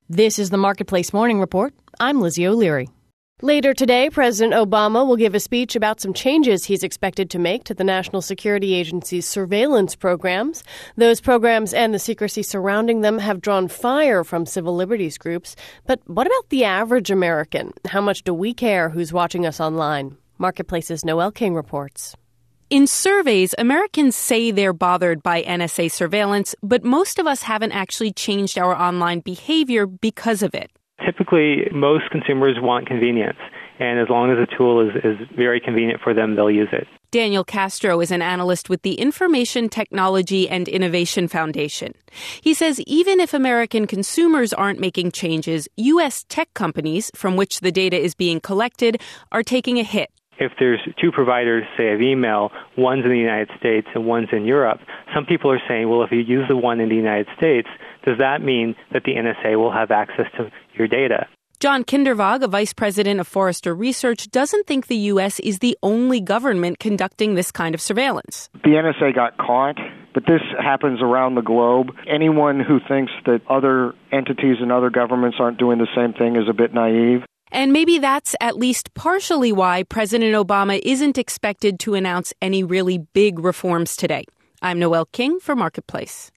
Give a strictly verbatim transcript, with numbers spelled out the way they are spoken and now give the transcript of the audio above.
This is the Marketplace Morning Report. I'm Lizzie O'Leary. Later today, President Obama will give a speech about some changes he's expected to make to the National Security Agency's surveillance programs. Those programs and the secrecy surrounding them have drawn fire from civil liberties groups. But what about the average American? How much do we care who's watching us online? Marketplace's Noel King reports. In surveys, Americans say they're bothered by N S A surveillance, but most of us haven't actually changed our online behavior because of it. Typically, most consumers want convenience, and as long as the tool is, is very convenient for them, they'll use it. Daniel Castro is an analyst with the Information Technology and Innovation Foundation. He says even if American consumers aren't making changes, U S tech companies, from which the data is being collected, are taking a hit. If there's two providers, say, of email, one's in the United States and one's in Europe, some people are saying, well, if you use the one in the United States, does that mean that the N S A will have access to your data? John Kindervag, a vice president of Forrester Research, doesn't think the U S is the only government conducting this kind of surveillance. The N S A got caught, but this happens around the globe. Anyone who thinks that other entities and other governments aren't doing the same thing is a bit naive. And maybe that's at least partially why President Obama isn't expected to announce any really big reforms today. I'm Noel King for Marketplace.